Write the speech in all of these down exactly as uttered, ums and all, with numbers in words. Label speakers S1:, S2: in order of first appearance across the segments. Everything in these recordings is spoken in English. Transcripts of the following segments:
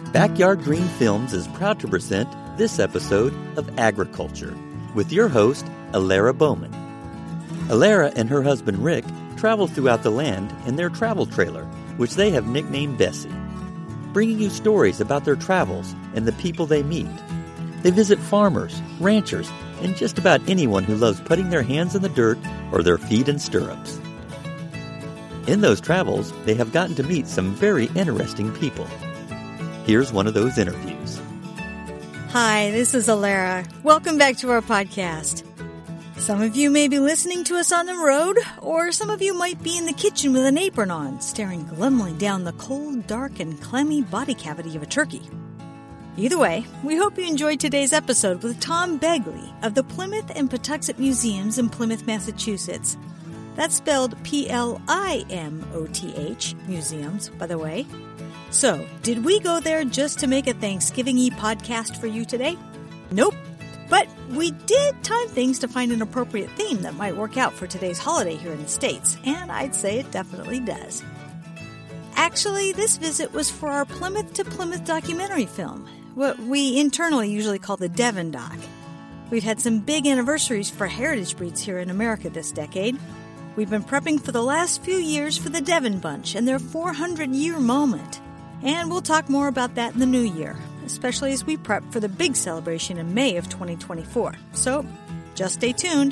S1: Backyard Green Films is proud to present this episode of Agriculture with your host, Alara Bowman. Alara and her husband Rick travel throughout the land in their travel trailer, which they have nicknamed Bessie, bringing you stories about their travels and the people they meet. They visit farmers, ranchers, and just about anyone who loves putting their hands in the dirt or their feet in stirrups. In those travels, they have gotten to meet some very interesting people. Here's one of those interviews.
S2: Hi, this is Alara. Welcome back to our podcast. Some of you may be listening to us on the road, or some of you might be in the kitchen with an apron on, staring glumly down the cold, dark, and clammy body cavity of a turkey. Either way, we hope you enjoyed today's episode with Tom Begley of the Plymouth and Patuxent Museums in Plymouth, Massachusetts. That's spelled P L I M O T H, museums, by the way. So, did we go there just to make a Thanksgiving-y podcast for you today? Nope. But we did time things to find an appropriate theme that might work out for today's holiday here in the States, and I'd say it definitely does. Actually, this visit was for our Plymouth to Plymouth documentary film, what we internally usually call the Devon Doc. We've had some big anniversaries for heritage breeds here in America this decade. We've been prepping for the last few years for the Devon Bunch and their four hundred year moment. And we'll talk more about that in the new year, especially as we prep for the big celebration in May of twenty twenty-four. So, just stay tuned.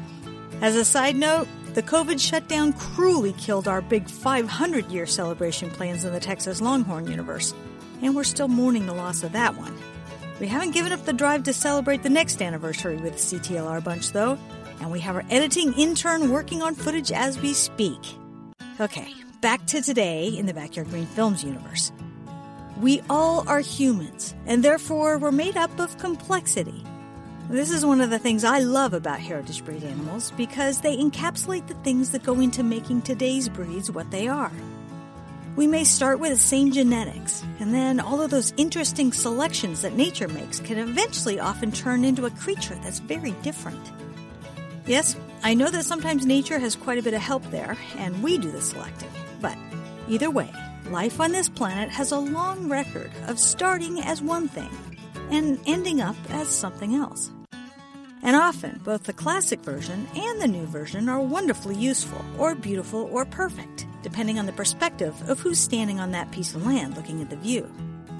S2: As a side note, the COVID shutdown cruelly killed our big five hundred year celebration plans in the Texas Longhorn universe, and we're still mourning the loss of that one. We haven't given up the drive to celebrate the next anniversary with the C T L R Bunch, though, and we have our editing intern working on footage as we speak. Okay, back to today in the Backyard Green Films universe. We all are humans, and therefore we're made up of complexity. This is one of the things I love about heritage breed animals because they encapsulate the things that go into making today's breeds what they are. We may start with the same genetics, and then all of those interesting selections that nature makes can eventually often turn into a creature that's very different. Yes, I know that sometimes nature has quite a bit of help there, and we do the selecting, but either way, life on this planet has a long record of starting as one thing and ending up as something else. And often, both the classic version and the new version are wonderfully useful, or beautiful, or perfect, depending on the perspective of who's standing on that piece of land looking at the view.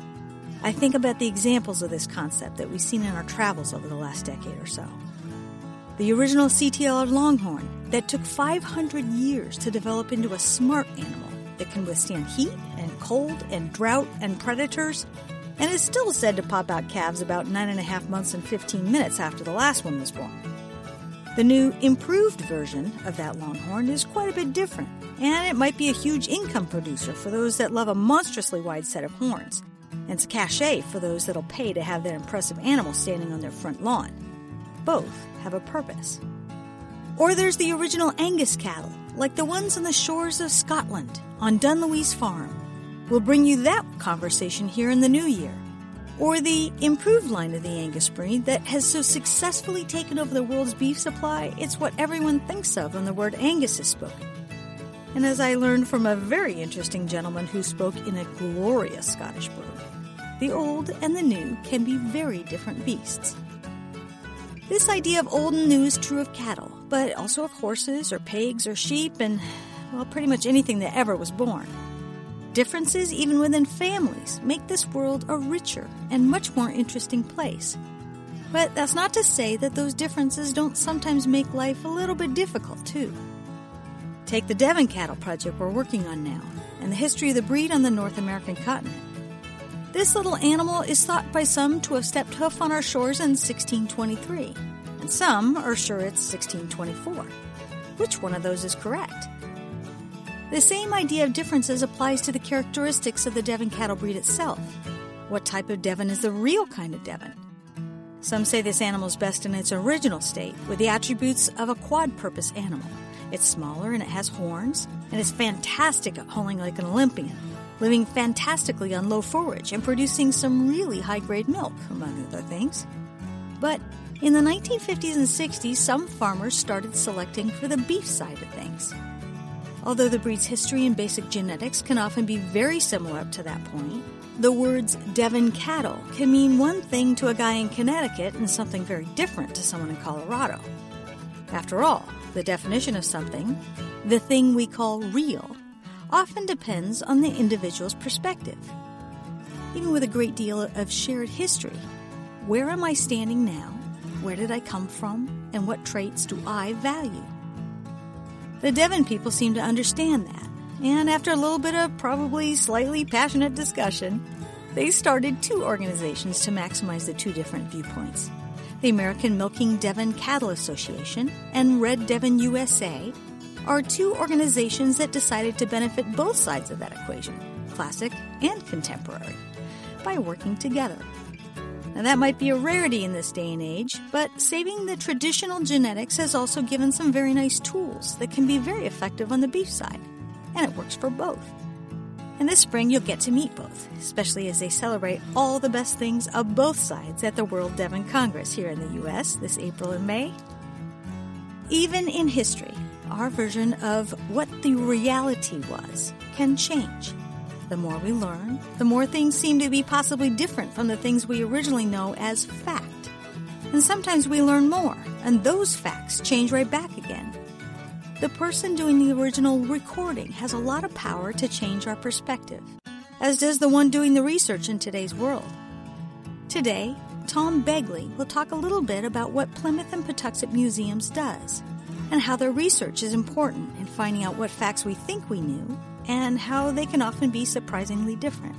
S2: I think about the examples of this concept that we've seen in our travels over the last decade or so. The original C T L R Longhorn that took five hundred years to develop into a smart animal that can withstand heat and cold and drought and predators, and is still said to pop out calves about nine and a half months and fifteen minutes after the last one was born. The new, improved version of that Longhorn is quite a bit different, and it might be a huge income producer for those that love a monstrously wide set of horns, and it's cachet for those that'll pay to have that impressive animal standing on their front lawn. Both have a purpose. Or there's the original Angus cattle, like the ones on the shores of Scotland, on Dunluise Farm. We'll bring you that conversation here in the new year. Or the improved line of the Angus breed that has so successfully taken over the world's beef supply, it's what everyone thinks of when the word Angus is spoken. And as I learned from a very interesting gentleman who spoke in a glorious Scottish brogue, the old and the new can be very different beasts. This idea of old and new is true of cattle, but also of horses or pigs or sheep and, well, pretty much anything that ever was born. Differences, even within families, make this world a richer and much more interesting place. But that's not to say that those differences don't sometimes make life a little bit difficult, too. Take the Devon Cattle project we're working on now, and the history of the breed on the North American continent. This little animal is thought by some to have stepped hoof on our shores in sixteen twenty-three, and some are sure it's sixteen twenty-four. Which one of those is correct? The same idea of differences applies to the characteristics of the Devon cattle breed itself. What type of Devon is the real kind of Devon? Some say this animal is best in its original state, with the attributes of a quad-purpose animal. It's smaller and it has horns, and it's fantastic at hauling like an Olympian, living fantastically on low forage and producing some really high-grade milk, among other things. But in the nineteen fifties and sixties, some farmers started selecting for the beef side of things. Although the breed's history and basic genetics can often be very similar up to that point, the words Devon cattle can mean one thing to a guy in Connecticut and something very different to someone in Colorado. After all, the definition of something, the thing we call real, often depends on the individual's perspective. Even with a great deal of shared history, where am I standing now? Where did I come from? And what traits do I value? The Devon people seem to understand that, and after a little bit of probably slightly passionate discussion, they started two organizations to maximize the two different viewpoints. The American Milking Devon Cattle Association and Red Devon U S A are two organizations that decided to benefit both sides of that equation, classic and contemporary, by working together. Now, that might be a rarity in this day and age, but saving the traditional genetics has also given some very nice tools that can be very effective on the beef side, and it works for both. And this spring, you'll get to meet both, especially as they celebrate all the best things of both sides at the World Devon Congress here in the U S this April and May. Even in history, our version of what the reality was can change. The more we learn, the more things seem to be possibly different from the things we originally know as fact. And sometimes we learn more, and those facts change right back again. The person doing the original recording has a lot of power to change our perspective, as does the one doing the research in today's world. Today, Tom Begley will talk a little bit about what Plymouth and Patuxent Museums does, and how their research is important in finding out what facts we think we knew, and how they can often be surprisingly different.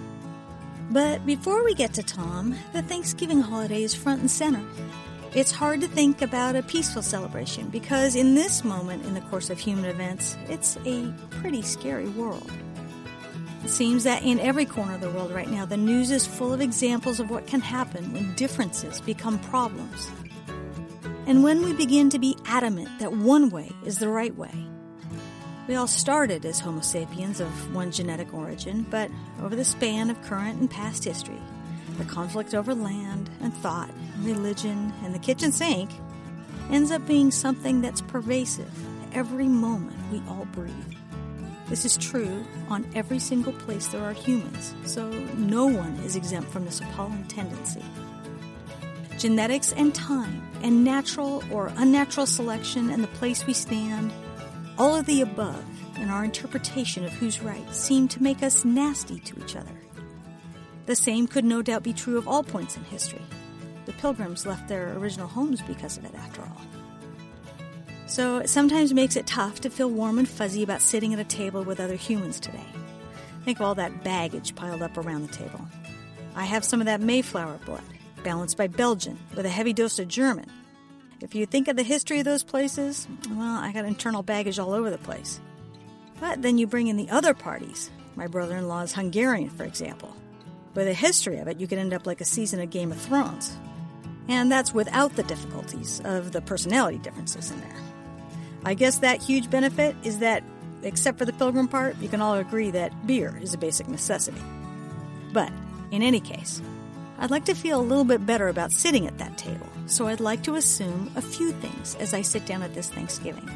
S2: But before we get to Tom, the Thanksgiving holiday is front and center. It's hard to think about a peaceful celebration because in this moment in the course of human events, it's a pretty scary world. It seems that in every corner of the world right now, the news is full of examples of what can happen when differences become problems. And when we begin to be adamant that one way is the right way. We all started as Homo sapiens of one genetic origin, but over the span of current and past history, the conflict over land and thought and religion and the kitchen sink ends up being something that's pervasive every moment we all breathe. This is true on every single place there are humans, so no one is exempt from this appalling tendency. Genetics and time and natural or unnatural selection and the place we stand, all of the above and our interpretation of who's right seem to make us nasty to each other. The same could no doubt be true of all points in history. The Pilgrims left their original homes because of it, after all. So it sometimes makes it tough to feel warm and fuzzy about sitting at a table with other humans today. Think of all that baggage piled up around the table. I have some of that Mayflower blood, balanced by Belgian, with a heavy dose of German. If you think of the history of those places, well, I got internal baggage all over the place. But then you bring in the other parties. My brother-in-law is Hungarian, for example. With a history of it, you could end up like a season of Game of Thrones. And that's without the difficulties of the personality differences in there. I guess that huge benefit is that, except for the Pilgrim part, you can all agree that beer is a basic necessity. But, in any case, I'd like to feel a little bit better about sitting at that table, so I'd like to assume a few things as I sit down at this Thanksgiving.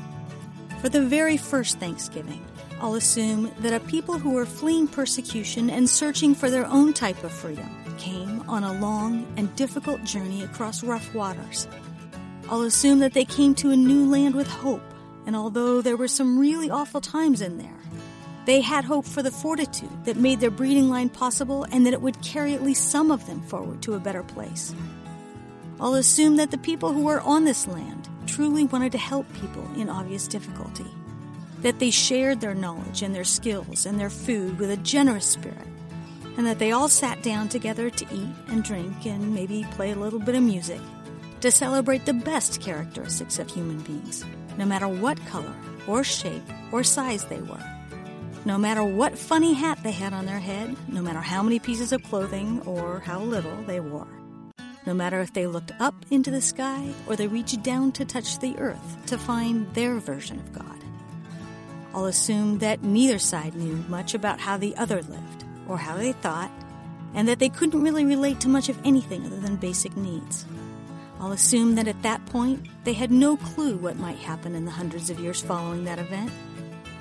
S2: For the very first Thanksgiving, I'll assume that a people who were fleeing persecution and searching for their own type of freedom came on a long and difficult journey across rough waters. I'll assume that they came to a new land with hope, and although there were some really awful times in there, they had hope for the fortitude that made their breeding line possible and that it would carry at least some of them forward to a better place. I'll assume that the people who were on this land truly wanted to help people in obvious difficulty, that they shared their knowledge and their skills and their food with a generous spirit, and that they all sat down together to eat and drink and maybe play a little bit of music to celebrate the best characteristics of human beings, no matter what color or shape or size they were. No matter what funny hat they had on their head, no matter how many pieces of clothing or how little they wore. No matter if they looked up into the sky or they reached down to touch the earth to find their version of God. I'll assume that neither side knew much about how the other lived or how they thought, and that they couldn't really relate to much of anything other than basic needs. I'll assume that at that point, they had no clue what might happen in the hundreds of years following that event,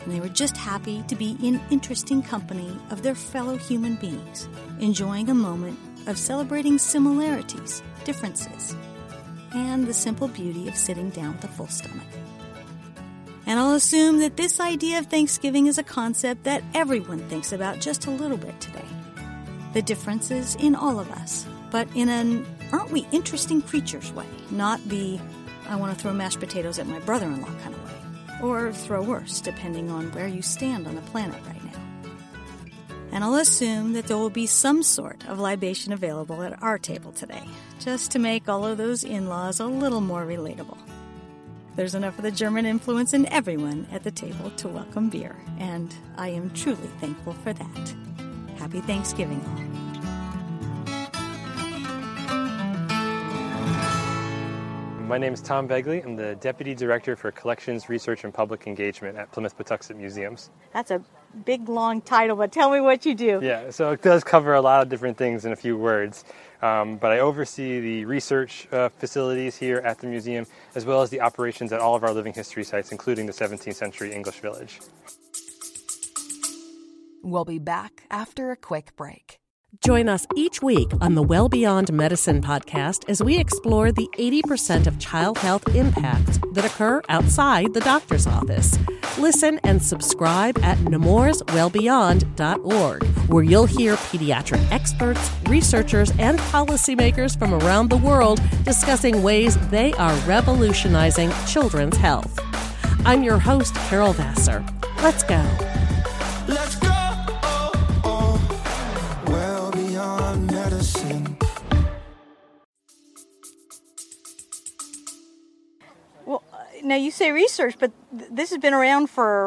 S2: and they were just happy to be in interesting company of their fellow human beings, enjoying a moment of celebrating similarities, differences, and the simple beauty of sitting down with a full stomach. And I'll assume that this idea of Thanksgiving is a concept that everyone thinks about just a little bit today. The differences in all of us, but in an aren't we interesting creatures way, not the I want to throw mashed potatoes at my brother-in-law kind of way, or throw worse, depending on where you stand on the planet right now. And I'll assume that there will be some sort of libation available at our table today, just to make all of those in-laws a little more relatable. There's enough of the German influence in everyone at the table to welcome beer, and I am truly thankful for that. Happy Thanksgiving, all.
S3: My name is Tom Begley. I'm the Deputy Director for Collections, Research, and Public Engagement at Plymouth-Patuxent Museums.
S2: That's a big, long title, but tell me what you do.
S3: Yeah, so it does cover a lot of different things in a few words. Um, but I oversee the research uh, facilities here at the museum, as well as the operations at all of our living history sites, including the seventeenth century English village.
S4: We'll be back after a quick break.
S5: Join us each week on the Well Beyond Medicine podcast as we explore the eighty percent of child health impacts that occur outside the doctor's office. Listen and subscribe at nemours well beyond dot org, where you'll hear pediatric experts, researchers, and policymakers from around the world discussing ways they are revolutionizing children's health. I'm your host, Carol Vassar. Let's go.
S6: Let's go.
S2: Well, now you say research, but th- this has been around for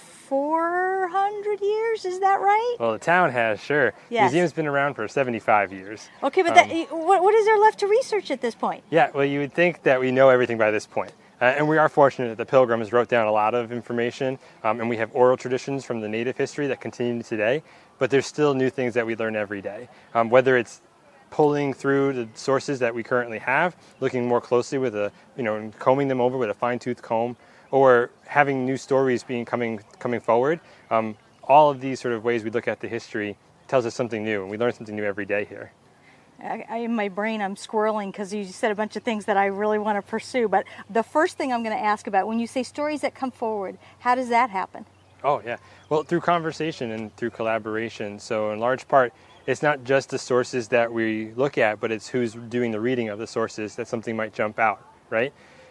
S2: four hundred years, is that right?
S3: Well, the town has, sure.
S2: Yes.
S3: The museum's been around for seventy-five years.
S2: Okay, but
S3: Um,
S2: that, what, what is there left to research at this point?
S3: Yeah, well, you would think that we know everything by this point. Uh, and we are fortunate that the Pilgrims wrote down a lot of information, um, and we have oral traditions from the native history that continue today, but there's still new things that we learn every day. Um, whether it's pulling through the sources that we currently have, looking more closely with a, you know, and combing them over with a fine-tooth comb, or having new stories being coming coming forward. Um, all of these sort of ways we look at the history tells us something new, and we learn something new every day here.
S2: I, I, in my brain, I'm squirreling because you said a bunch of things that I really want to pursue. But the first thing I'm going to ask about, when you say stories that come forward, how does that happen?
S3: Oh, yeah. Well, through conversation and through collaboration. So in large part, it's not just the sources that we look at, but it's who's doing the reading of the sources that something might jump out, right?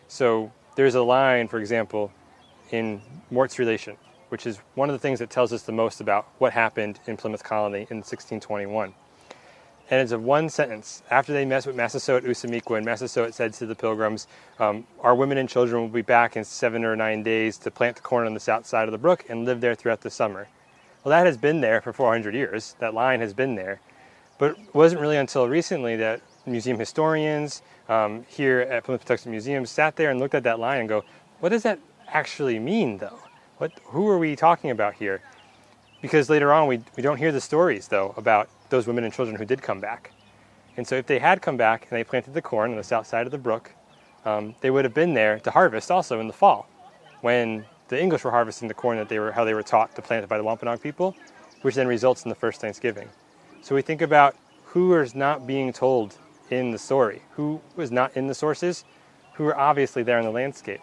S3: So there's a line, for example, in Mort's Relation, which is one of the things that tells us the most about what happened in Plymouth Colony in sixteen twenty-one. And it's a one sentence. After they met with Massasoit Usamiqua, and Massasoit said to the Pilgrims, um, our women and children will be back in seven or nine days to plant the corn on the south side of the brook and live there throughout the summer. Well, that has been there for four hundred years. That line has been there. But it wasn't really until recently that museum historians um, here at Plymouth-Patuxent Museum sat there and looked at that line and go, what does that actually mean, though? What, who are we talking about here? Because later on, we, we don't hear the stories, though, about those women and children who did come back. And so if they had come back and they planted the corn on the south side of the brook, um, they would have been there to harvest also in the fall, when the English were harvesting the corn that they were, how they were taught to plant it by the Wampanoag people, which then results in the first Thanksgiving. So we think about who is not being told in the story, who was not in the sources, who are obviously there in the landscape.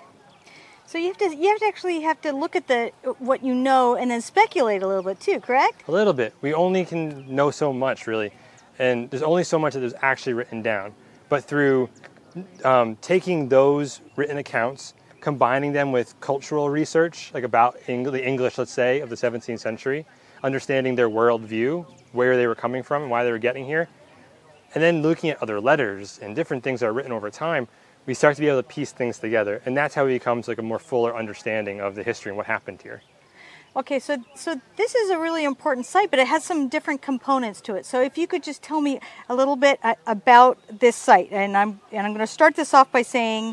S2: So you have to you have to actually have to look at the what you know and then speculate a little bit too, correct?
S3: A little bit. We only can know so much, really, and there's only so much that is actually written down. But through um, taking those written accounts, combining them with cultural research, like about Eng- the English, let's say, of the seventeenth century, understanding their worldview, where they were coming from and why they were getting here, and then looking at other letters and different things that are written over time, we start to be able to piece things together. And that's how it becomes like a more fuller understanding of the history and what happened here.
S2: Okay, so so this is a really important site, but it has some different components to it. So if you could just tell me a little bit uh, about this site, and I'm and I'm going to start this off by saying,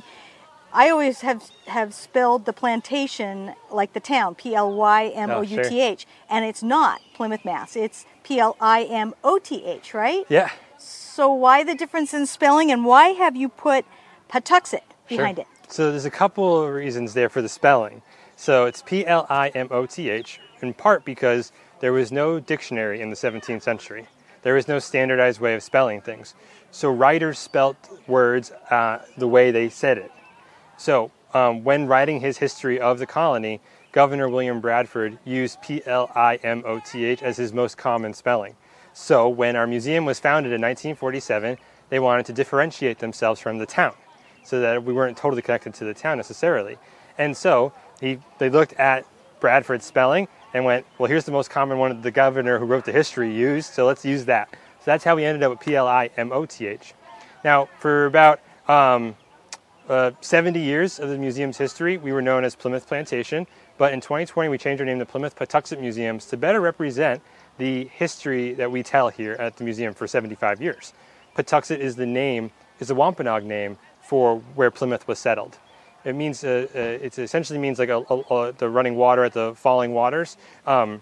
S2: I always have have spelled the plantation like the town, P L Y M O U T H, oh, sure. And it's not Plymouth, Mass. It's P L I M O T H, right?
S3: Yeah.
S2: So why the difference in spelling, and why have you put Patuxent behind
S3: sure.
S2: it?
S3: So there's a couple of reasons there for the spelling. So it's P L I M O T H, in part because there was no dictionary in the seventeenth century. There was no standardized way of spelling things. So writers spelt words uh, the way they said it. So um, when writing his history of the colony, Governor William Bradford used P L I M O T H as his most common spelling. So when our museum was founded in nineteen forty-seven, they wanted to differentiate themselves from the town so that we weren't totally connected to the town necessarily. And so he, they looked at Bradford's spelling and went, well, here's the most common one that the governor who wrote the history used, so let's use that. So that's how we ended up with P L I M O T H. Now, for about um, uh, seventy years of the museum's history, we were known as Plymouth Plantation, but in twenty twenty we changed our name to Plymouth Patuxent Museums to better represent the history that we tell here at the museum for seventy-five years. Patuxent is the name, is the Wampanoag name for where Plymouth was settled. It means, uh, uh, it essentially means like a, a, a, the running water at the falling waters. Um,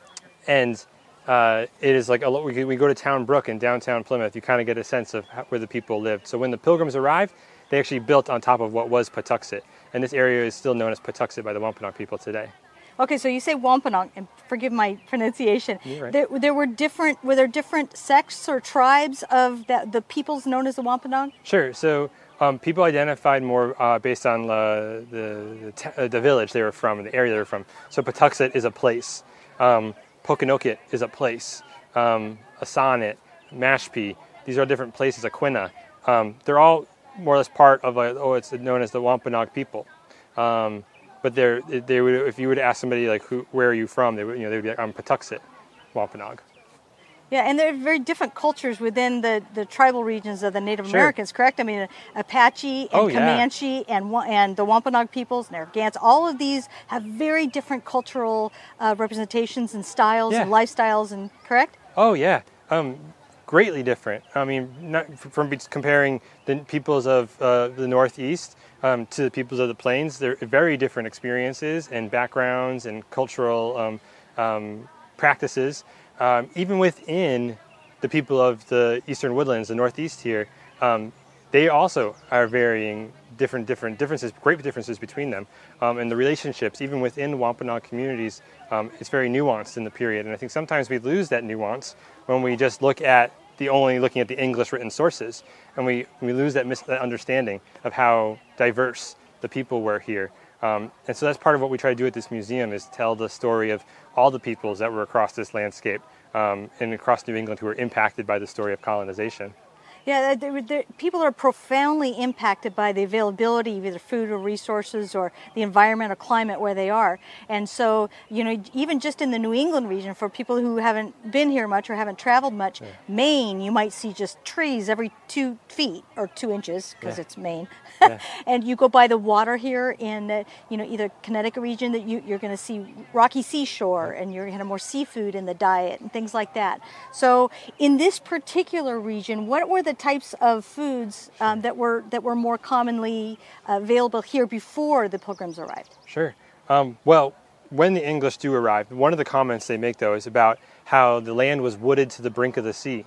S3: and uh, it is like, a, we, we go to Town Brook in downtown Plymouth, you kind of get a sense of how, where the people lived. So when the Pilgrims arrived, they actually built on top of what was Patuxent. And this area is still known as Patuxent by the Wampanoag people today.
S2: Okay, so you say Wampanoag, and forgive my pronunciation.
S3: You're right.
S2: There, there were different, were there different sects or tribes of the, the peoples known as the Wampanoag?
S3: Sure. So um, people identified more uh, based on uh, the the, t- uh, the village they were from, the area they were from. So Patuxent is a place. Um, Pokanoket is a place. Um, Asanet, Mashpee, these are different places. Aquina. Um, they're all more or less part of, a, oh, it's known as the Wampanoag people. Um, But they're, they would, if you would ask somebody like, "Who, where are you from?" They would, you know, they would be like, "I'm Patuxent, Wampanoag."
S2: Yeah, and there are very different cultures within the, the tribal regions of the Native
S3: Sure.
S2: Americans, correct? I mean, Apache and
S3: Oh, yeah.
S2: Comanche and Wa- and the Wampanoag peoples, Narragansett, all of these have very different cultural uh, representations and styles
S3: Yeah.
S2: and lifestyles, and correct?
S3: Oh yeah, um, greatly different. I mean, not from be- comparing the peoples of uh, the Northeast um, to the peoples of the Plains. They're very different experiences and backgrounds and cultural um, um, practices. Um, even within the people of the Eastern Woodlands, the Northeast here, um, they also are varying different different differences, great differences between them. Um, and the relationships, even within Wampanoag communities, um, it's very nuanced in the period. And I think sometimes we lose that nuance when we just look at the only looking at the English written sources, and we, we lose that, mis- that understanding of how diverse the people were here. Um, and so that's part of what we try to do at this museum, is tell the story of all the peoples that were across this landscape um, and across New England who were impacted by the story of colonization.
S2: Yeah, the, the, people are profoundly impacted by the availability of either food or resources or the environment or climate where they are. And so, you know, even just in the New England region, for people who haven't been here much or haven't traveled much, yeah. Maine, you might see just trees every two feet or two inches because yeah. it's Maine. Yeah. And you go by the water here in, uh, you know, either Connecticut region, that you, you're going to see rocky seashore, and you're going to have more seafood in the diet and things like that. So in this particular region, what were the types of foods um, that were that were more commonly uh, available here before the Pilgrims arrived?
S3: Sure. Um, well, when the English do arrive, one of the comments they make, though, is about how the land was wooded to the brink of the sea.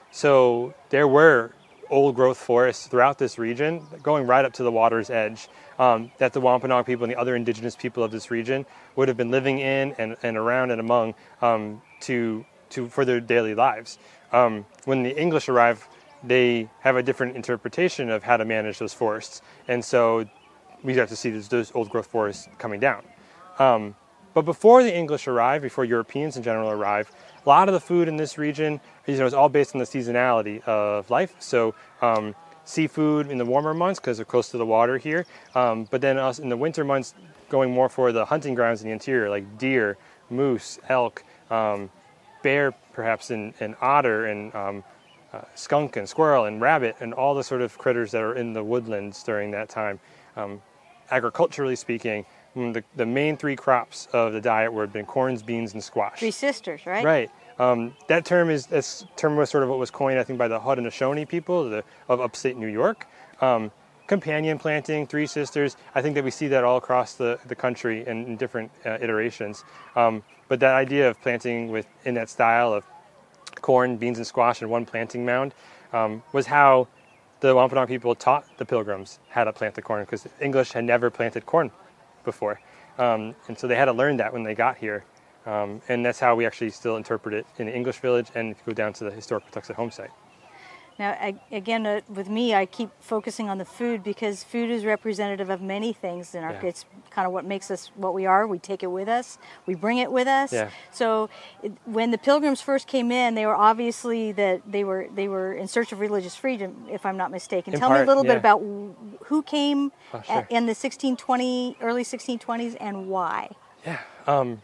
S3: So there were old-growth forests throughout this region, going right up to the water's edge, um, that the Wampanoag people and the other indigenous people of this region would have been living in and, and around and among um, to to for their daily lives. Um, when the English arrive, they have a different interpretation of how to manage those forests, and so we have to see those, those old-growth forests coming down. Um, but before the English arrive, before Europeans in general arrive, a lot of the food in this region, you know, is all based on the seasonality of life. So um, seafood in the warmer months because they're close to the water here, um, but then us in the winter months going more for the hunting grounds in the interior, like deer, moose, elk, um, bear, perhaps, and, and otter, and um, uh, skunk and squirrel and rabbit, and all the sort of critters that are in the woodlands during that time. Um, agriculturally speaking, the, the main three crops of the diet would have been corns, beans, and squash.
S2: Three sisters, right?
S3: Right. Um, that term is this term was sort of what was coined, I think, by the Haudenosaunee people the, of upstate New York. Um, companion planting, three sisters. I think that we see that all across the, the country in, in different uh, iterations. Um, but that idea of planting with in that style of corn, beans, and squash in one planting mound um, was how the Wampanoag people taught the Pilgrims how to plant the corn, because the English had never planted corn before. Um, and so they had to learn that when they got here. Um, and that's how we actually still interpret it in the English Village and if you go down to the historic Patuxet home site.
S2: Now, I, again, uh, with me, I keep focusing on the food because food is representative of many things. In our,
S3: Yeah.
S2: It's kind of what makes us what we are. We take it with us. We bring it with us.
S3: Yeah.
S2: So, it, when the Pilgrims first came in, they were obviously that they were they were in search of religious freedom, if I'm not mistaken.
S3: In
S2: Tell me a
S3: part,
S2: little
S3: yeah.
S2: bit about w- who came
S3: Oh, sure.
S2: at, in the sixteen twenty, early sixteen twenties, and why.
S3: Yeah. Um,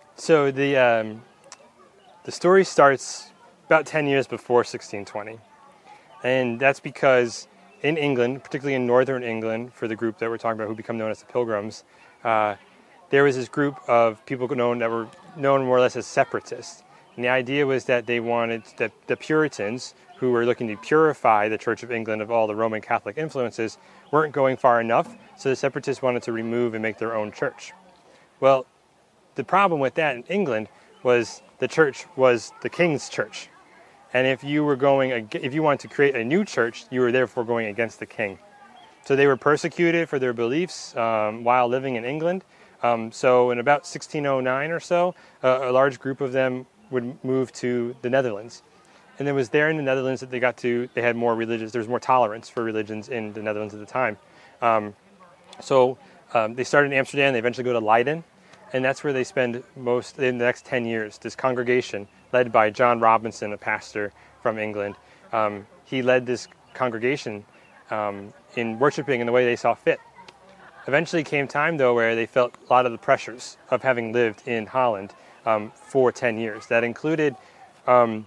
S3: so the um, the story starts about ten years before sixteen twenty. And that's because in England, particularly in northern England, for the group that we're talking about who become known as the Pilgrims, uh, there was this group of people known that were known more or less as separatists. And the idea was that they wanted that the Puritans, who were looking to purify the Church of England of all the Roman Catholic influences, weren't going far enough, so the separatists wanted to remove and make their own church. Well, the problem with that in England was the church was the king's church. And if you were going, if you wanted to create a new church, you were therefore going against the king. So they were persecuted for their beliefs um, while living in England. Um, so in about sixteen oh nine or so, uh, a large group of them would move to the Netherlands. And it was there in the Netherlands that they got to, they had more religious, there was more tolerance for religions in the Netherlands at the time. Um, so um, they started in Amsterdam, they eventually go to Leiden. And that's where they spend most, in the next ten years, this congregation led by John Robinson, a pastor from England. Um, he led this congregation um, in worshiping in the way they saw fit. Eventually came time, though, where they felt a lot of the pressures of having lived in Holland um, for ten years. That included um,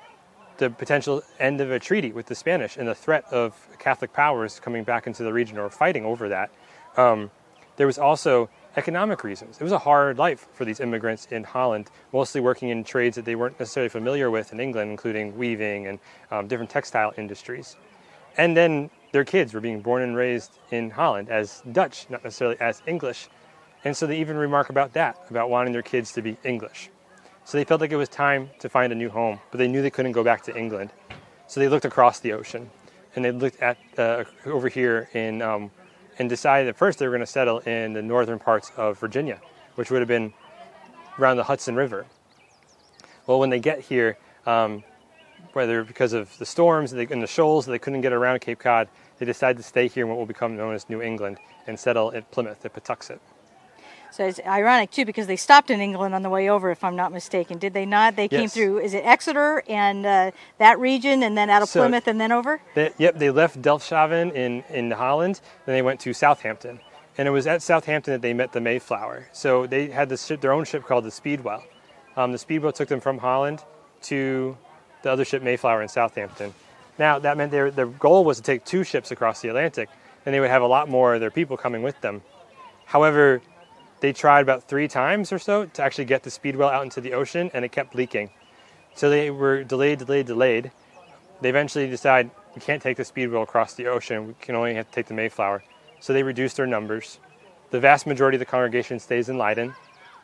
S3: the potential end of a treaty with the Spanish and the threat of Catholic powers coming back into the region or fighting over that. Um, there was also economic reasons. It was a hard life for these immigrants in Holland, mostly working in trades that they weren't necessarily familiar with in England, including weaving and um, different textile industries. And then their kids were being born and raised in Holland as Dutch, not necessarily as English. And so they even remark about that, about wanting their kids to be English. So they felt like it was time to find a new home, but they knew they couldn't go back to England. So they looked across the ocean, and they looked at uh, over here in um, and decided at first they were going to settle in the northern parts of Virginia, which would have been around the Hudson River. Well, when they get here, um, whether because of the storms and the shoals, they couldn't get around Cape Cod, they decided to stay here in what will become known as New England and settle at Plymouth, at Patuxet.
S2: So it's ironic, too, because they stopped in England on the way over, if I'm not mistaken. Did they not? They came
S3: Yes.
S2: through, is it Exeter and uh, that region, and then out of
S3: So-
S2: Plymouth and then over?
S3: They, yep, they left Delfshaven in, in Holland, then they went to Southampton. And it was at Southampton that they met the Mayflower. So they had this ship, their own ship called the Speedwell. Um, the Speedwell took them from Holland to the other ship, Mayflower, in Southampton. Now, that meant their, their goal was to take two ships across the Atlantic, and they would have a lot more of their people coming with them. However, they tried about three times or so to actually get the Speedwell out into the ocean, and it kept leaking. So they were delayed, delayed, delayed. They eventually decided, we can't take the Speedwell across the ocean, we can only have to take the Mayflower. So they reduced their numbers. The vast majority of the congregation stays in Leiden.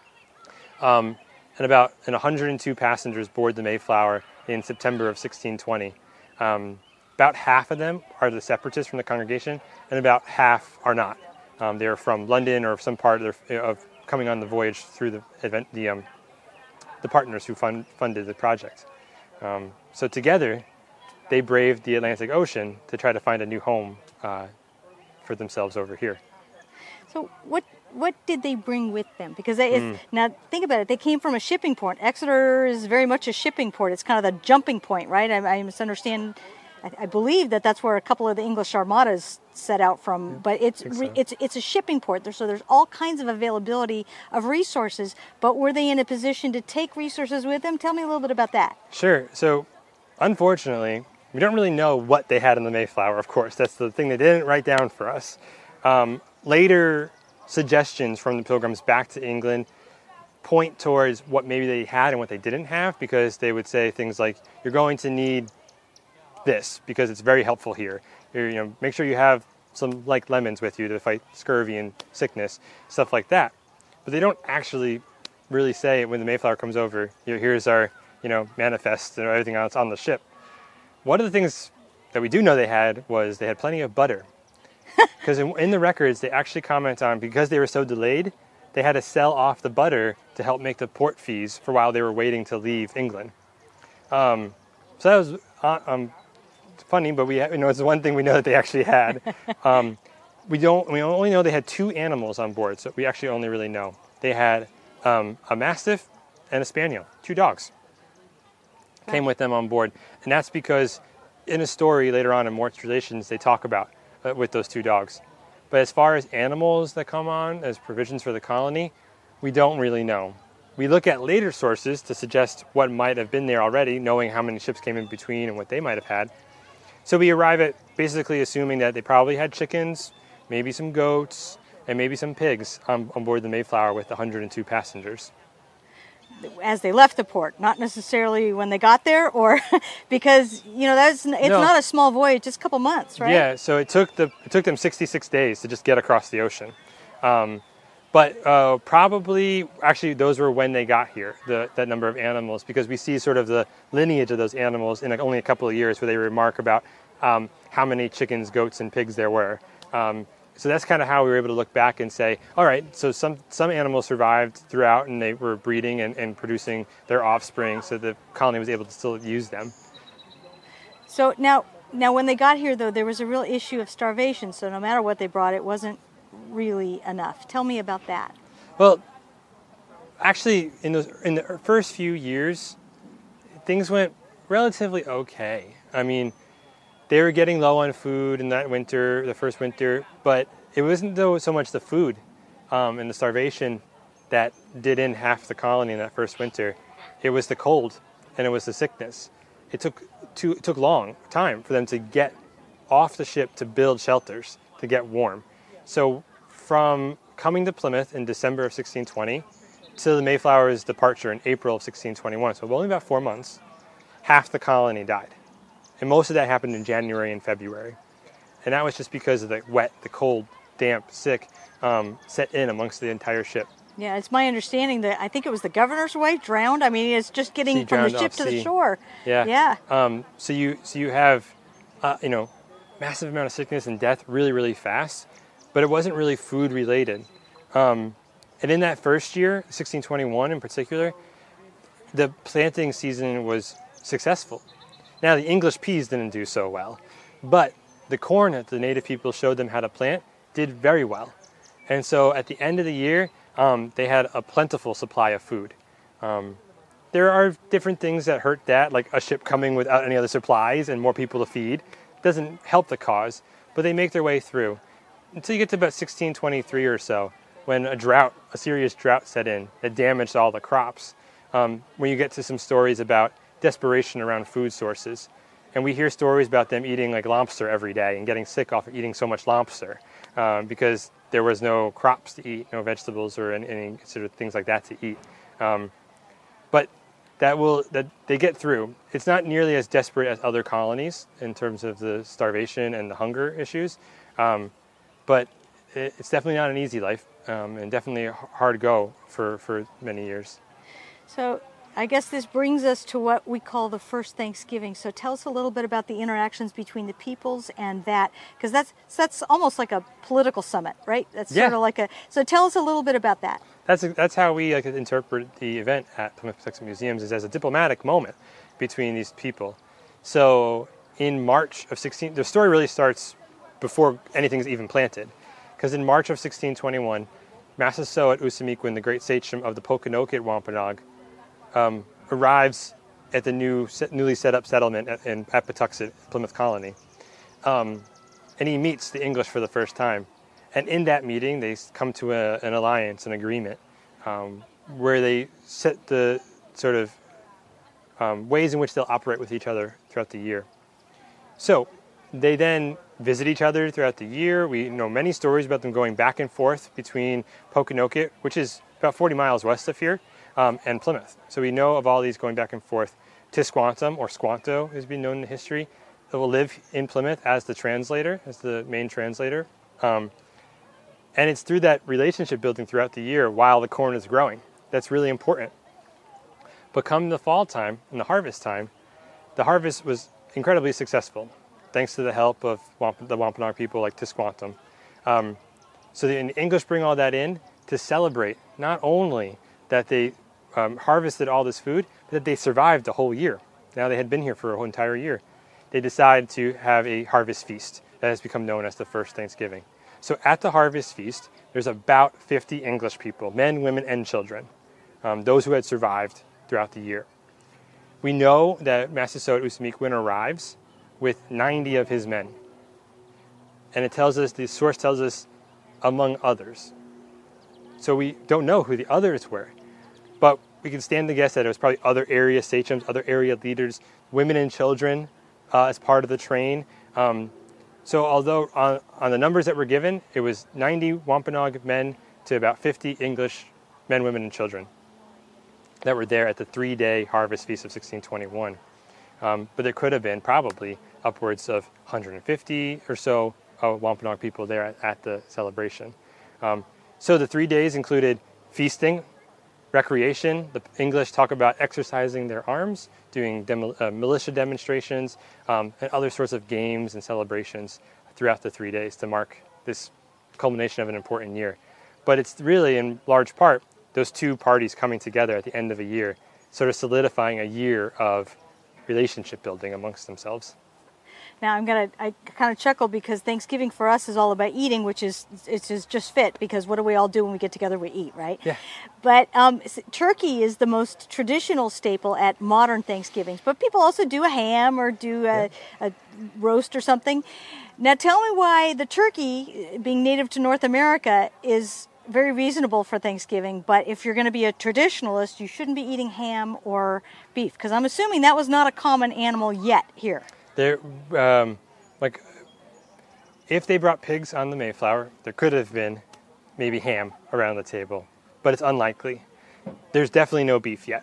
S3: Um, and about and one hundred two passengers board the Mayflower in September of sixteen twenty. Um, about half of them are the separatists from the congregation, and about half are not. Um, they're from London or some part of, their, of coming on the voyage through the event, the um, the partners who fund, funded the project. Um, so together, they braved the Atlantic Ocean to try to find a new home uh, for themselves over here.
S2: So what what did they bring with them? Because they, it's,
S3: Mm.
S2: now think about it. They came from a shipping port. Exeter is very much a shipping port. It's kind of the jumping point, right? I, I misunderstand. I, I believe that that's where a couple of the English armadas set out from. But it's
S3: think so.
S2: re, it's it's a shipping port. There, so there's all kinds of availability of resources. But were they in a position to take resources with them? Tell me a little bit about that.
S3: Sure. So, unfortunately, we don't really know what they had in the Mayflower, of course. That's the thing they didn't write down for us. Um, later suggestions from the Pilgrims back to England point towards what maybe they had and what they didn't have, because they would say things like, you're going to need this because it's very helpful here. You're, you know, make sure you have some like lemons with you to fight scurvy and sickness, stuff like that. But they don't actually really say when the Mayflower comes over, you know, here's our, you know, manifest and everything else on the ship. One of the things that we do know they had was they had plenty of butter. Because in, in the records, they actually comment on, because they were so delayed, they had to sell off the butter to help make the port fees for while they were waiting to leave England. Um, so that was uh, um, funny, but we you know it's the one thing we know that they actually had. Um, we don't we only know they had two animals on board, so we actually only really know they had um, a Mastiff and a Spaniel, two dogs. Okay. Came with them on board, and that's because in a story later on in Mort's Relations they talk about uh, with those two dogs. But as far as animals that come on as provisions for the colony, we don't really know. We look at later sources to suggest what might have been there already, knowing how many ships came in between and what they might have had. So we arrive at basically assuming that they probably had chickens, maybe some goats, and maybe some pigs on, on board the Mayflower with one hundred two passengers.
S2: As they left the port, not necessarily when they got there, or because you know that's it's
S3: no.
S2: not a small voyage, just a couple months, right?
S3: Yeah, so it took the it took them sixty-six days to just get across the ocean, um, but uh, probably actually those were when they got here, the that number of animals, because we see sort of the lineage of those animals in like only a couple of years, where they remark about um, how many chickens, goats, and pigs there were. Um, So that's kind of how we were able to look back and say, all right, so some, some animals survived throughout and they were breeding and, and producing their offspring, so the colony was able to still use them.
S2: So now, now when they got here, though, there was a real issue of starvation, so no matter what they brought, it wasn't really enough. Tell me about that.
S3: Well, actually, in, those, in the first few years, things went relatively okay. I mean, they were getting low on food in that winter, the first winter, but it wasn't though so much the food um, and the starvation that did in half the colony in that first winter. It was the cold and it was the sickness. It took too, it took long time for them to get off the ship to build shelters to get warm. So from coming to Plymouth in December of sixteen twenty to the Mayflower's departure in April of sixteen twenty-one, so only about four months, half the colony died. And most of that happened in January and February. And that was just because of the wet, the cold, damp, sick um, set in amongst the entire ship.
S2: Yeah, it's my understanding that I think it was the governor's wife drowned. I mean, it's just getting
S3: Sea
S2: from the
S3: drowned
S2: ship
S3: off
S2: to the
S3: sea.
S2: shore.
S3: Yeah.
S2: Yeah.
S3: Um, so you so you have, uh, you know, massive amount of sickness and death really, really fast. But it wasn't really food related. Um, and in that first year, sixteen twenty-one in particular, the planting season was successful. Now, the English peas didn't do so well, but the corn that the native people showed them how to plant did very well. And so at the end of the year, um, they had a plentiful supply of food. Um, there are different things that hurt that, like a ship coming without any other supplies and more people to feed. Doesn't help the cause, but they make their way through. Until you get to about sixteen twenty-three or so, when a drought, a serious drought set in that damaged all the crops. Um, when you get to some stories about desperation around food sources. And we hear stories about them eating like lobster every day and getting sick off of eating so much lobster um, because there was no crops to eat, no vegetables or any, any sort of things like that to eat. Um, but that will that they get through. It's not nearly as desperate as other colonies in terms of the starvation and the hunger issues, um, but it, it's definitely not an easy life um, and definitely a hard go for, for many years.
S2: So I guess this brings us to what we call the first Thanksgiving. So tell us a little bit about the interactions between the peoples and that, because that's that's almost like a political summit, right? That's
S3: yeah.
S2: sort of like a. So tell us a little bit about that.
S3: That's that's how we like, interpret the event at Plymouth Patuxent Museums, is as a diplomatic moment between these people. So in March of sixteen, the story really starts before anything's even planted, because in March of sixteen twenty-one, Massasoit Usamequin, the great sachem of the Pokanoket Wampanoag, Um, arrives at the new newly set up settlement at, in, at Patuxent, Plymouth Colony. Um, and he meets the English for the first time. And in that meeting, they come to a, an alliance, an agreement, um, where they set the sort of um, ways in which they'll operate with each other throughout the year. So they then visit each other throughout the year. We know many stories about them going back and forth between Pokanoket, which is about forty miles west of here, Um, and Plymouth. So we know of all these going back and forth. Tisquantum, or Squanto, has been known in history, that will live in Plymouth as the translator, as the main translator. Um, and it's through that relationship building throughout the year while the corn is growing. That's really important. But come the fall time and the harvest time, the harvest was incredibly successful, thanks to the help of Wamp- the Wampanoag people like Tisquantum. Um, so the English bring all that in. to celebrate not only that they um, harvested all this food, but that they survived the whole year. Now they had been here for a whole entire year. They decided to have a harvest feast that has become known as the first Thanksgiving. So at the harvest feast, there's about fifty English people, men, women, and children, um, those who had survived throughout the year. We know that Massasoit Usumikwan arrives with ninety of his men. And it tells us, the source tells us, among others. So we don't know who the others were. But we can stand to guess that it was probably other area sachems, other area leaders, women and children uh, as part of the train. Um, so although on, on the numbers that were given, it was ninety Wampanoag men to about fifty English men, women, and children that were there at the three-day harvest feast of sixteen twenty-one. Um, but there could have been probably upwards of one hundred fifty or so uh, Wampanoag people there at, at the celebration. Um, so the three days included feasting, recreation. The English talk about exercising their arms, doing demo, uh, militia demonstrations, um, and other sorts of games and celebrations throughout the three days to mark this culmination of an important year. But it's really, in large part, those two parties coming together at the end of a year, sort of solidifying a year of relationship building amongst themselves.
S2: Now I'm gonna, I kind of chuckle because Thanksgiving for us is all about eating, which is, it's is just fit, because what do we all do when we get together? We eat, right?
S3: Yeah.
S2: But um, turkey is the most traditional staple at modern Thanksgivings, but people also do a ham or do a, yeah. a roast or something. Now tell me why the turkey, being native to North America, is very reasonable for Thanksgiving, but if you're going to be a traditionalist, you shouldn't be eating ham or beef, because I'm assuming that was not a common animal yet here.
S3: There, um, like, if they brought pigs on the Mayflower, there could have been maybe ham around the table, but it's unlikely. There's definitely no beef yet.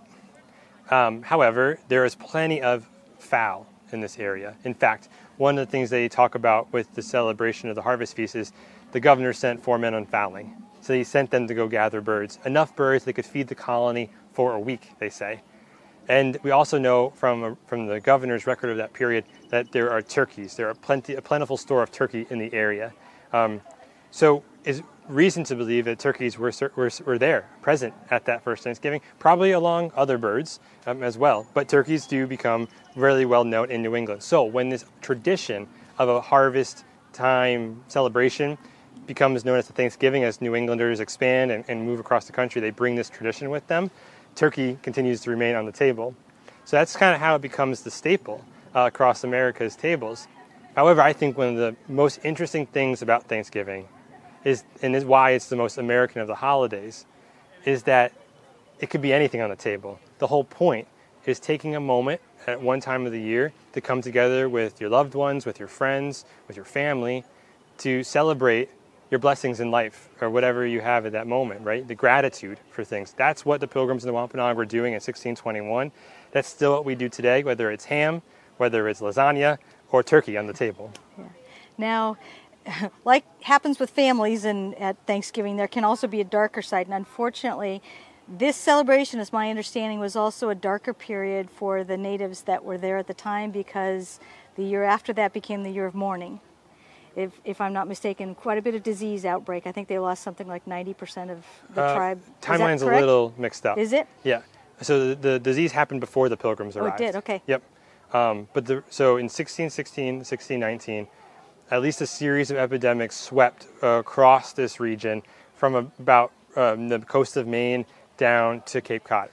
S3: Um, however, there is plenty of fowl in this area. In fact, one of the things they talk about with the celebration of the harvest feast is the governor sent four men on fowling. So he sent them to go gather birds, enough birds they could feed the colony for a week, they say. And we also know from from the governor's record of that period that there are turkeys. There are plenty, a plentiful store of turkey in the area. Um, so is reason to believe that turkeys were, were were there, present at that first Thanksgiving, probably along other birds um, as well. But turkeys do become really well known in New England. So when this tradition of a harvest time celebration becomes known as the Thanksgiving, as New Englanders expand and, and move across the country, they bring this tradition with them. Turkey continues to remain on the table. So that's kind of how it becomes the staple uh, across America's tables. However, I think one of the most interesting things about Thanksgiving is, and is why it's the most American of the holidays, is that it could be anything on the table. The whole point is taking a moment at one time of the year to come together with your loved ones, with your friends, with your family, to celebrate your blessings in life, or whatever you have at that moment, right? The gratitude for things. That's what the Pilgrims and the Wampanoag were doing in sixteen twenty-one. That's still what we do today, whether it's ham, whether it's lasagna, or turkey on the table.
S2: Yeah. Now, like happens with families and at Thanksgiving, there can also be a darker side. And unfortunately, this celebration, as my understanding, was also a darker period for the natives that were there at the time, because the year after that became the year of mourning. If, if I'm not mistaken, quite a bit of disease outbreak. I think they lost something like ninety percent of the
S3: uh,
S2: tribe.
S3: Timeline's a little mixed up.
S2: Is it?
S3: Yeah. So the, the disease happened before the Pilgrims arrived.
S2: Oh, it did? Okay.
S3: Yep. Um, but the, so in sixteen sixteen, sixteen nineteen, at least a series of epidemics swept uh, across this region from about um, the coast of Maine down to Cape Cod.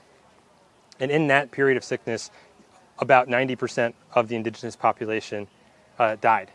S3: And in that period of sickness, about ninety percent of the indigenous population uh, died.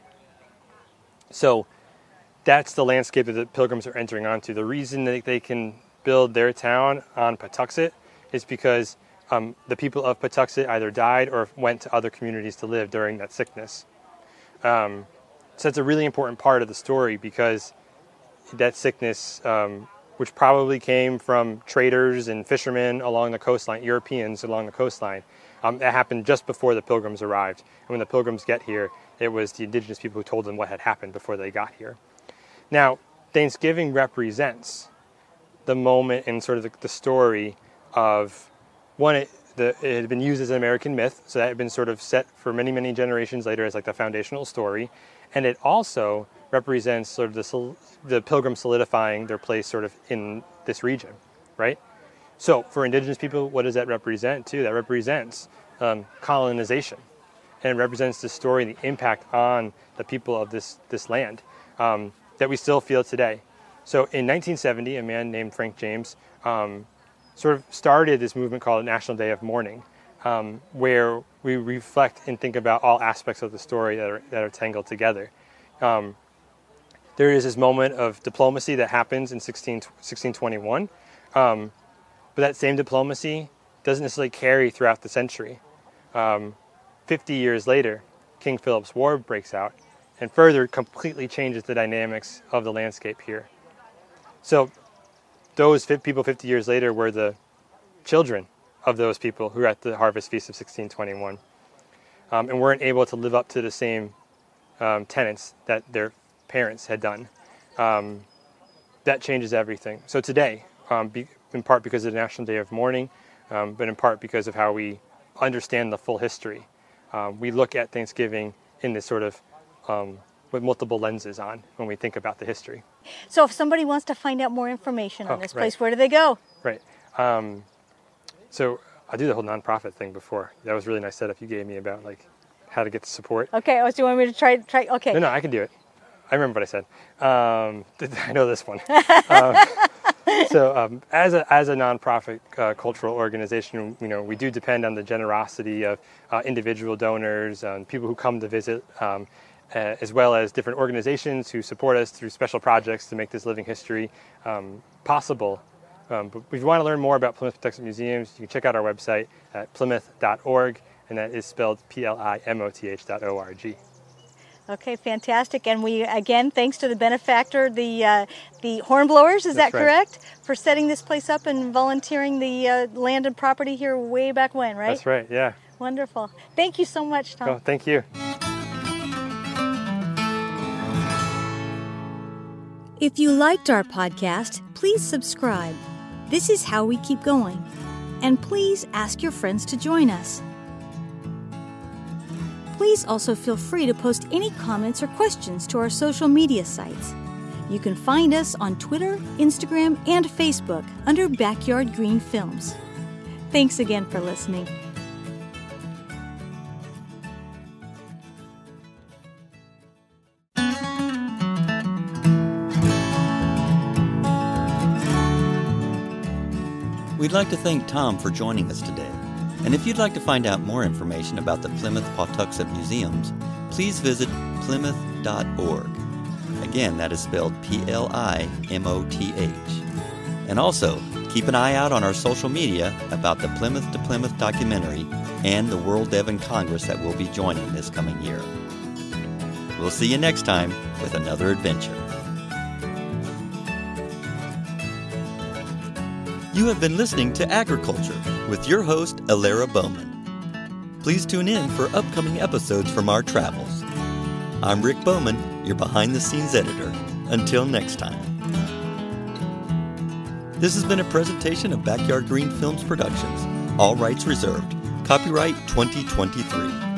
S3: So that's the landscape that the Pilgrims are entering onto. The reason that they can build their town on Patuxet is because um, the people of Patuxet either died or went to other communities to live during that sickness. Um, so it's a really important part of the story, because that sickness, um, which probably came from traders and fishermen along the coastline, Europeans along the coastline, um, that happened just before the Pilgrims arrived. And when the Pilgrims get here, it was the indigenous people who told them what had happened before they got here. Now, Thanksgiving represents the moment in sort of the, the story of, one, it, the, it had been used as an American myth, so that had been sort of set for many, many generations later as like the foundational story. And it also represents sort of the, sol- the pilgrims solidifying their place sort of in this region, right? So for indigenous people, what does that represent too? That represents um, colonization, and it represents the story and the impact on the people of this, this land um, that we still feel today. So in nineteen seventy, a man named Frank James um, sort of started this movement called National Day of Mourning, um, where we reflect and think about all aspects of the story that are, that are tangled together. Um, there is this moment of diplomacy that happens in sixteen twenty-one, um, but that same diplomacy doesn't necessarily carry throughout the century. Um, fifty years later, King Philip's War breaks out and further completely changes the dynamics of the landscape here. So those people fifty years later were the children of those people who were at the Harvest Feast of sixteen twenty-one, um, and weren't able to live up to the same um, tenets that their parents had done. Um, that changes everything. So today, um, be, in part because of the National Day of Mourning, um, but in part because of how we understand the full history, um, we look at Thanksgiving in this sort of um, with multiple lenses on when we think about the history.
S2: So if somebody wants to find out more information on
S3: Oh,
S2: this
S3: right.
S2: place, where do they go?
S3: Right. Um, so I do the whole nonprofit thing before. That was a really nice setup you gave me about like how to get the support.
S2: Okay, oh, so you want me to try, try, okay.
S3: No, no, I can do it. I remember what I said. Um, I know this one. um, so um, as a as a nonprofit uh, cultural organization, you know, we do depend on the generosity of uh, individual donors, um, people who come to visit, um, uh, as well as different organizations who support us through special projects to make this living history um, possible. Um, but if you want to learn more about Plymouth Patuxent Museums, you can check out our website at plymouth dot org, and that is spelled P L I M O T H dot O R G.
S2: Okay, fantastic. And we, again, thanks to the benefactor, the uh, the Hornblowers, is
S3: That's
S2: that
S3: right.
S2: correct? For setting this place up and volunteering the uh, land and property here way back when, right?
S3: That's right, yeah.
S2: Wonderful. Thank you so much, Tom.
S3: Oh, thank you.
S2: If you liked our podcast, please subscribe. This is how we keep going. And please ask your friends to join us. Please also feel free to post any comments or questions to our social media sites. You can find us on Twitter, Instagram, and Facebook under Backyard Green Films. Thanks again for listening.
S1: We'd like to thank Tom for joining us today. And if you'd like to find out more information about the Plymouth Patuxent Museums, please visit plymouth dot org. Again, that is spelled P L I M O T H. And also, keep an eye out on our social media about the Plymouth to Plymouth documentary and the World Devon Congress that we'll be joining this coming year. We'll see you next time with another adventure. You have been listening to Agriculture with your host, Alara Bowman. Please tune in for upcoming episodes from our travels. I'm Rick Bowman, your behind-the-scenes editor. Until next time. This has been a presentation of Backyard Green Films Productions. All rights reserved. Copyright twenty twenty-three.